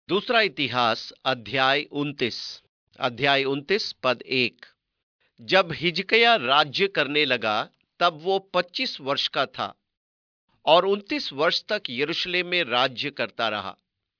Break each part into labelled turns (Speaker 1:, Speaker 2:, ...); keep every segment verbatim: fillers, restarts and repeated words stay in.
Speaker 1: दूसरा इतिहास अध्याय उनतीस। अध्याय उनतीस पद एक। जब हिजकिय्याह राज्य करने लगा तब वो पच्चीस वर्ष का था और उनतीस वर्ष तक यरूशलेम में राज्य करता रहा।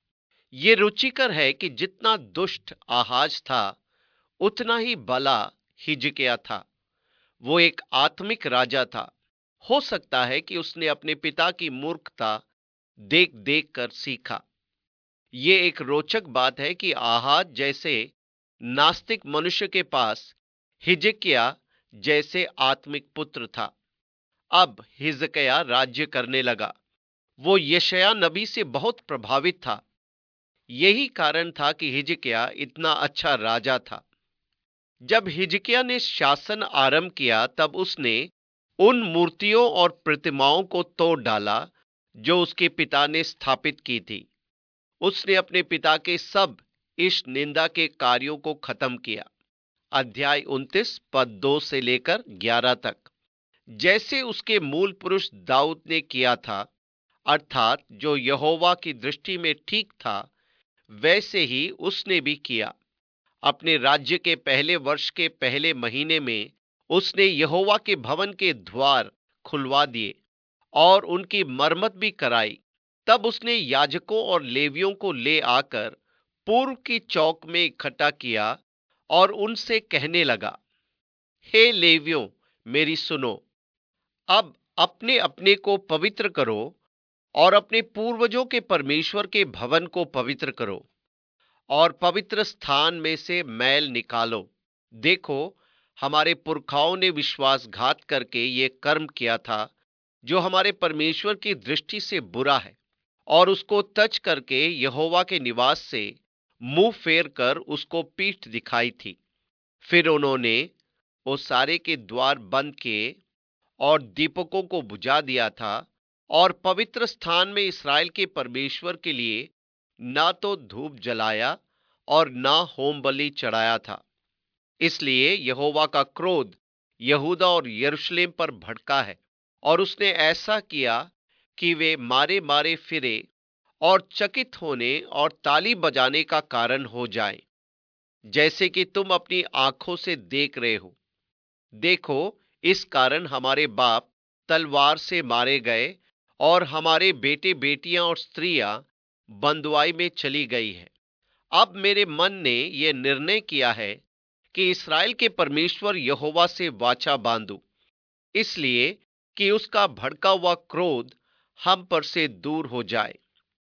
Speaker 1: ये रुचिकर है कि जितना दुष्ट आहाज था उतना ही भला हिजकिय्याह था। वो एक आत्मिक राजा था। हो सकता है कि उसने अपने पिता की मूर्खता देख देख कर सीखा। ये एक रोचक बात है कि आहाज जैसे नास्तिक मनुष्य के पास हिजकिय्याह जैसे आत्मिक पुत्र था। अब हिजकिय्याह राज्य करने लगा। वो यशायाह नबी से बहुत प्रभावित था। यही कारण था कि हिजकिय्याह इतना अच्छा राजा था। जब हिजकिय्याह ने शासन आरंभ किया तब उसने उन मूर्तियों और प्रतिमाओं को तोड़ डाला जो उसके पिता ने स्थापित की थी। उसने अपने पिता के सब इस निंदा के कार्यों को खत्म किया। अध्याय उनतीस पद दो से लेकर ग्यारह तक। जैसे उसके मूल पुरुष दाऊद ने किया था, अर्थात जो यहोवा की दृष्टि में ठीक था, वैसे ही उसने भी किया। अपने राज्य के पहले वर्ष के पहले महीने में उसने यहोवा के भवन के द्वार खुलवा दिए और उनकी मरम्मत भी कराई। तब उसने याजकों और लेवियों को ले आकर पूर्व की चौक में इकट्ठा किया और उनसे कहने लगा, हे लेवियों, मेरी सुनो। अब अपने अपने को पवित्र करो और अपने पूर्वजों के परमेश्वर के भवन को पवित्र करो और पवित्र स्थान में से मैल निकालो। देखो, हमारे पुरखाओं ने विश्वासघात करके ये कर्म किया था जो हमारे परमेश्वर की दृष्टि से बुरा है, और उसको तज करके यहोवा के निवास से मुंह फेर कर उसको पीठ दिखाई थी। फिर उन्होंने वो सारे के द्वार बंद किए और दीपकों को बुझा दिया था और पवित्र स्थान में इसराइल के परमेश्वर के लिए ना तो धूप जलाया और ना होम बलि चढ़ाया था। इसलिए यहोवा का क्रोध यहूदा और यरूशलेम पर भड़का है और उसने ऐसा किया कि वे मारे मारे फिरे और चकित होने और ताली बजाने का कारण हो जाएं, जैसे कि तुम अपनी आंखों से देख रहे हो। देखो, इस कारण हमारे बाप तलवार से मारे गए और हमारे बेटे बेटियां और स्त्रियां बंधुआई में चली गई है। अब मेरे मन ने यह निर्णय किया है कि इस्राएल के परमेश्वर यहोवा से वाचा बांधूं, इसलिए कि उसका भड़का हुआ क्रोध हम पर से दूर हो जाए।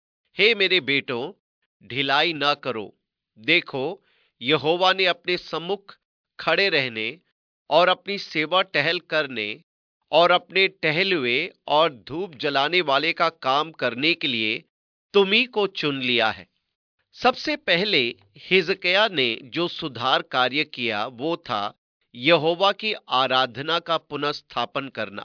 Speaker 1: हे मेरे बेटों, ढिलाई न करो। देखो, यहोवा ने अपने सम्मुख खड़े रहने और अपनी सेवा टहल करने और अपने टहलुए और धूप जलाने वाले का काम करने के लिए तुम्ही को चुन लिया है। सबसे पहले हिजकिय्याह ने जो सुधार कार्य किया वो था यहोवा की आराधना का पुनर्स्थापन करना।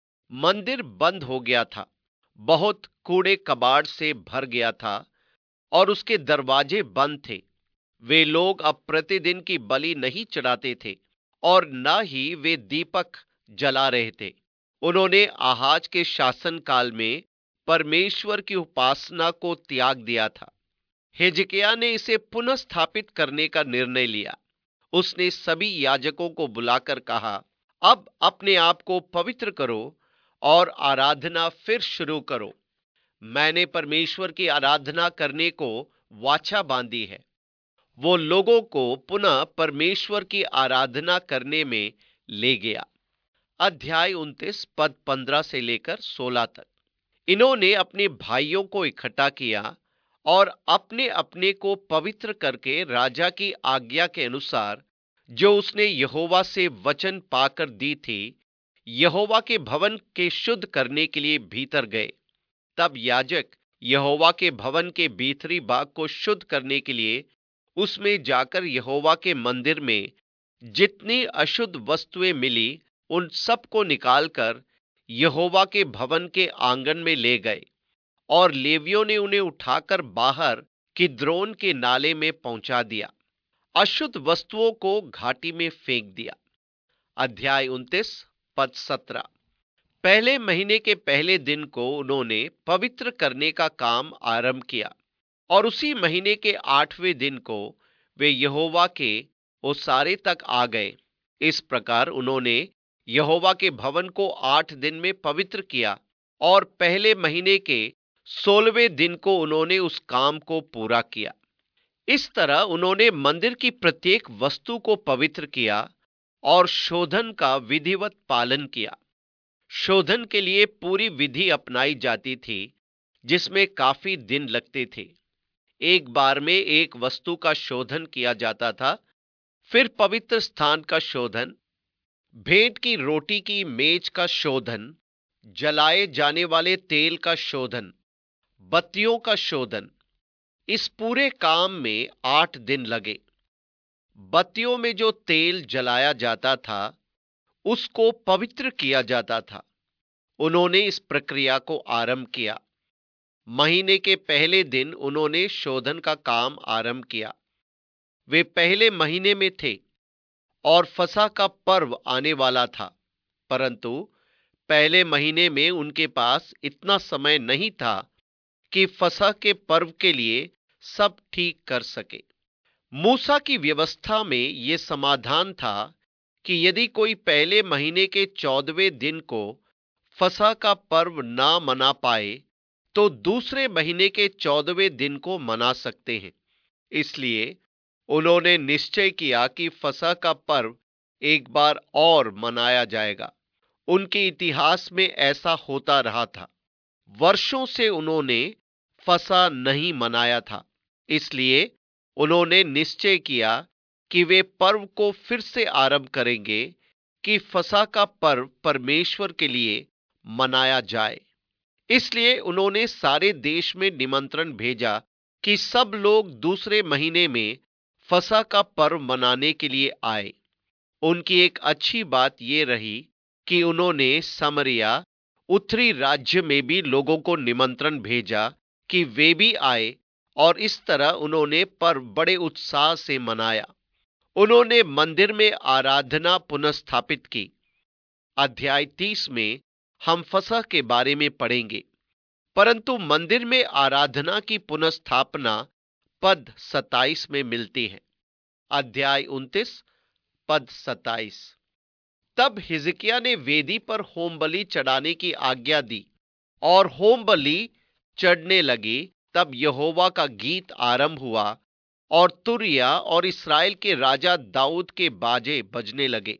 Speaker 1: मंदिर बंद हो गया था, बहुत कूड़े कबाड़ से भर गया था और उसके दरवाजे बंद थे। वे लोग अब प्रतिदिन की बलि नहीं चढ़ाते थे और न ही वे दीपक जला रहे थे। उन्होंने आहाज के शासन काल में परमेश्वर की उपासना को त्याग दिया था। हिजकिय्याह ने इसे पुनः स्थापित करने का निर्णय लिया। उसने सभी याजकों को बुलाकर कहा, अब अपने आप को पवित्र करो और आराधना फिर शुरू करो। मैंने परमेश्वर की आराधना करने को वाचा बांधी है। वो लोगों को पुनः परमेश्वर की आराधना करने में ले गया। अध्याय उनतीस पद पंद्रह से लेकर सोलह तक। इन्होंने अपने भाइयों को इकट्ठा किया और अपने अपने को पवित्र करके राजा की आज्ञा के अनुसार जो उसने यहोवा से वचन पाकर दी थी, यहोवा के भवन के शुद्ध करने के लिए भीतर गए। तब याजक यहोवा के भवन के भीतरी भाग को शुद्ध करने के लिए उसमें जाकर यहोवा के मंदिर में जितनी अशुद्ध वस्तुएं मिली उन सब को निकालकर यहोवा के भवन के आंगन में ले गए और लेवियों ने उन्हें उठाकर बाहर किद्रोन के नाले में पहुंचा दिया। अशुद्ध वस्तुओं को घाटी में फेंक दिया। अध्याय उनतीस पद सत्रह। पहले महीने के पहले दिन को उन्होंने पवित्र करने का काम आरंभ किया और उसी महीने के आठवें दिन को वे यहोवा के ओसारे तक आ गए। इस प्रकार उन्होंने यहोवा के भवन को आठ दिन में पवित्र किया और पहले महीने के सोलहवें दिन को उन्होंने उस काम को पूरा किया। इस तरह उन्होंने मंदिर की प्रत्येक वस्तु को पवित्र किया और शोधन का विधिवत पालन किया। शोधन के लिए पूरी विधि अपनाई जाती थी, जिसमें काफी दिन लगते थे। एक बार में एक वस्तु का शोधन किया जाता था, फिर पवित्र स्थान का शोधन, भेंट की रोटी की मेज का शोधन, जलाए जाने वाले तेल का शोधन, बत्तियों का शोधन। इस पूरे काम में आठ दिन लगे। बत्तियों में जो तेल जलाया जाता था, उसको पवित्र किया जाता था। उन्होंने इस प्रक्रिया को आरंभ किया। महीने के पहले दिन उन्होंने शोधन का काम आरंभ किया। वे पहले महीने में थे और फसह का पर्व आने वाला था, परंतु पहले महीने में उनके पास इतना समय नहीं था कि फसह के पर्व के लिए सब ठीक कर सके। मूसा की व्यवस्था में यह समाधान था कि यदि कोई पहले महीने के चौदहवें दिन को फसह का पर्व ना मना पाए, तो दूसरे महीने के चौदहवें दिन को मना सकते हैं। इसलिए उन्होंने निश्चय किया कि फसह का पर्व एक बार और मनाया जाएगा। उनके इतिहास में ऐसा होता रहा था। वर्षों से उन्होंने फसह नहीं मनाया था, इसलिए उन्होंने निश्चय किया कि वे पर्व को फिर से आरंभ करेंगे कि फसह का पर्व परमेश्वर के लिए मनाया जाए। इसलिए उन्होंने सारे देश में निमंत्रण भेजा कि सब लोग दूसरे महीने में फसह का पर्व मनाने के लिए आए। उनकी एक अच्छी बात यह रही कि उन्होंने समरिया, उत्तरी राज्य में भी लोगों को निमंत्रण भेजा कि वे भी आए, और इस तरह उन्होंने पर्व बड़े उत्साह से मनाया। उन्होंने मंदिर में आराधना पुनर्स्थापित की। अध्याय तीस में हम फसह के बारे में पढ़ेंगे, परंतु मंदिर में आराधना की पुनर्स्थापना पद सत्ताईस में मिलती है। अध्याय उनतीस पद सत्ताईस। तब हिजकिय्याह ने वेदी पर होम बलि चढ़ाने की आज्ञा दी और होम बलि चढ़ने लगी। तब यहोवा का गीत आरंभ हुआ और तुरिया और इस्राएल के राजा दाऊद के बाजे बजने लगे।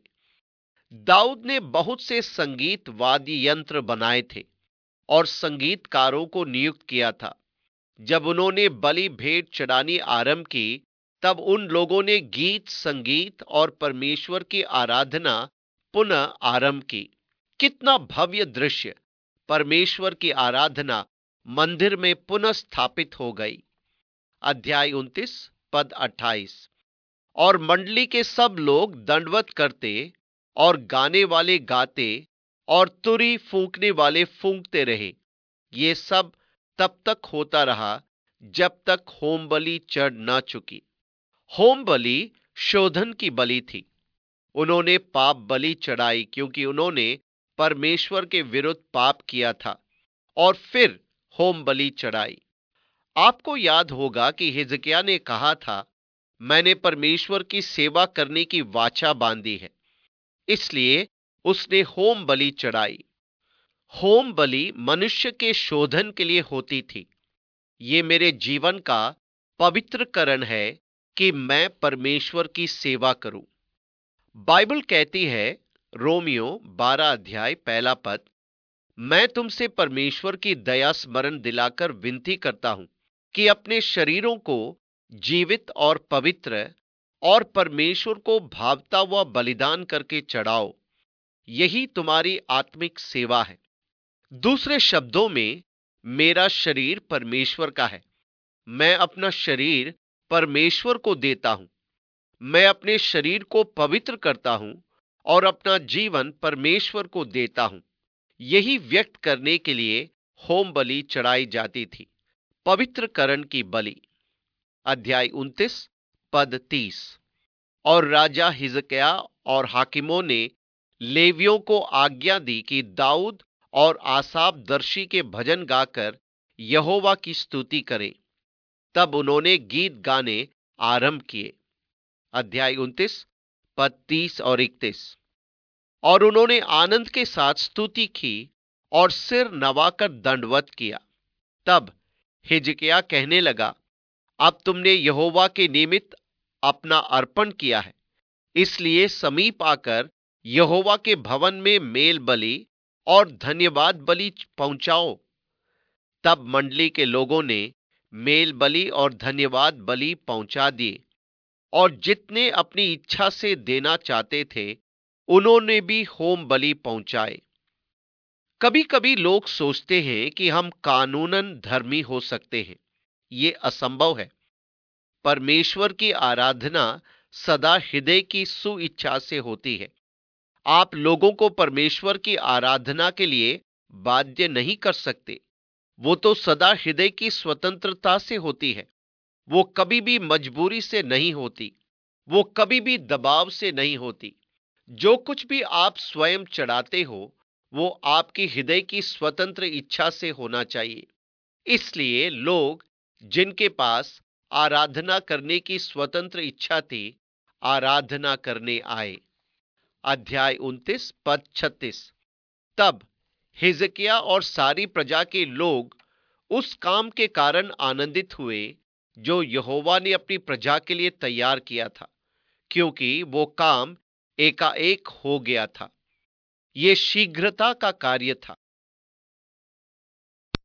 Speaker 1: दाऊद ने बहुत से संगीत वाद्य यंत्र बनाए थे और संगीतकारों को नियुक्त किया था। जब उन्होंने बलि भेंट चढ़ानी आरंभ की, तब उन लोगों ने गीत, संगीत और परमेश्वर की आराधना पुनः आरंभ की। कितना भव्य दृश्य! परमेश्वर की आराधना मंदिर में पुनः स्थापित हो गई। अध्याय उनतीस पद अट्ठाईस। और मंडली के सब लोग दंडवत करते और गाने वाले गाते और तुरी फूंकने वाले फूंकते रहे। ये सब तब तक होता रहा जब तक होम बलि चढ़ न चुकी। होम बलि शोधन की बलि थी। उन्होंने पाप बलि चढ़ाई क्योंकि उन्होंने परमेश्वर के विरुद्ध पाप किया था, और फिर होम बलि चढ़ाई। आपको याद होगा कि हिजकिय्याह ने कहा था, मैंने परमेश्वर की सेवा करने की वाचा बांधी है, इसलिए उसने होम बलि चढ़ाई। होम बलि मनुष्य के शोधन के लिए होती थी। ये मेरे जीवन का पवित्रकरण है कि मैं परमेश्वर की सेवा करूं। बाइबल कहती है, रोमियो बारह अध्याय पहला पद, मैं तुमसे परमेश्वर की दया स्मरण दिलाकर विनती करता हूं कि अपने शरीरों को जीवित और पवित्र और परमेश्वर को भावता हुआ बलिदान करके चढ़ाओ। यही तुम्हारी आत्मिक सेवा है। दूसरे शब्दों में, मेरा शरीर परमेश्वर का है। मैं अपना शरीर परमेश्वर को देता हूं। मैं अपने शरीर को पवित्र करता हूं और अपना जीवन परमेश्वर को देता हूं। यही व्यक्त करने के लिए होम बलि चढ़ाई जाती थी, पवित्रकरण की बलि। अध्याय उनतीस पद तीस। और राजा हिजकिय्याह और हाकिमों ने लेवियों को आज्ञा दी कि दाऊद और आसाफ दर्शी के भजन गाकर यहोवा की स्तुति करें। तब उन्होंने गीत गाने आरंभ किए। अध्याय उनतीस पद तीस और इकतीस। और उन्होंने आनंद के साथ स्तुति की और सिर नवाकर दंडवत किया। तब हिजकिय्याह कहने लगा, अब तुमने यहोवा के निमित्त अपना अर्पण किया है, इसलिए समीप आकर यहोवा के भवन में मेल बलि और धन्यवाद बलि पहुंचाओ। तब मंडली के लोगों ने मेल बलि और धन्यवाद बलि पहुंचा दिए, और जितने अपनी इच्छा से देना चाहते थे उन्होंने भी होम बलि पहुंचाए। कभी कभी लोग सोचते हैं कि हम कानूनन धर्मी हो सकते हैं। ये असंभव है। परमेश्वर की आराधना सदा हृदय की सुइच्छा से होती है। आप लोगों को परमेश्वर की आराधना के लिए बाध्य नहीं कर सकते। वो तो सदा हृदय की स्वतंत्रता से होती है। वो कभी भी मजबूरी से नहीं होती। वो कभी भी दबाव से नहीं होती। जो कुछ भी आप स्वयं चढ़ाते हो वो आपकी हृदय की स्वतंत्र इच्छा से होना चाहिए। इसलिए लोग जिनके पास आराधना करने की स्वतंत्र इच्छा थी, आराधना करने आए। अध्याय उनतीस पद छत्तीस। तब हिजकिय्याह और सारी प्रजा के लोग उस काम के कारण आनंदित हुए जो यहोवा ने अपनी प्रजा के लिए तैयार किया था, क्योंकि वो काम एकाएक हो गया था। ये शीघ्रता का कार्य था।